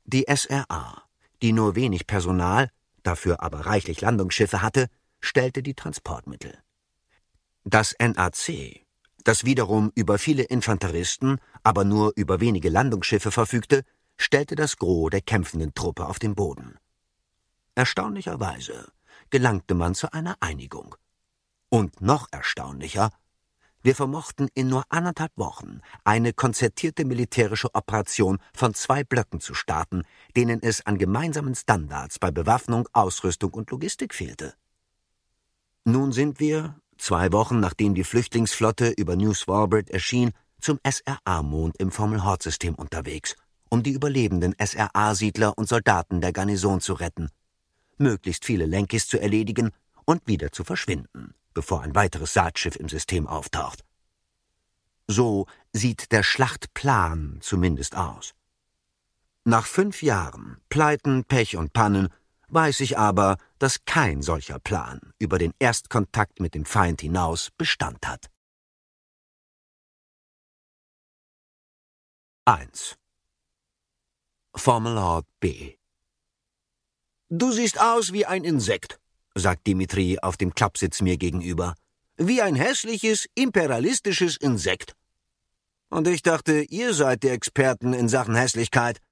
Die SRA, die nur wenig Personal, dafür aber reichlich Landungsschiffe hatte, stellte die Transportmittel. Das NAC, das wiederum über viele Infanteristen, aber nur über wenige Landungsschiffe verfügte, stellte das Gros der kämpfenden Truppe auf den Boden. Erstaunlicherweise gelangte man zu einer Einigung. Und noch erstaunlicher: Wir vermochten in nur 1,5 Wochen eine konzertierte militärische Operation von 2 Blöcken zu starten, denen es an gemeinsamen Standards bei Bewaffnung, Ausrüstung und Logistik fehlte. Nun sind wir, 2 Wochen nachdem die Flüchtlingsflotte über New Svalbard erschien, zum SRA-Mond im Fomalhaut-System unterwegs, um die überlebenden SRA-Siedler und Soldaten der Garnison zu retten, möglichst viele Lenkis zu erledigen und wieder zu verschwinden, bevor ein weiteres Saatschiff im System auftaucht. So sieht der Schlachtplan zumindest aus. Nach 5 Jahren Pleiten, Pech und Pannen weiß ich aber, dass kein solcher Plan über den Erstkontakt mit dem Feind hinaus Bestand hat. 1. Fomalhaut B. »Du siehst aus wie ein Insekt«, sagt Dimitri auf dem Klappsitz mir gegenüber. »Wie ein hässliches, imperialistisches Insekt.« Und ich dachte, ihr seid die Experten in Sachen Hässlichkeit.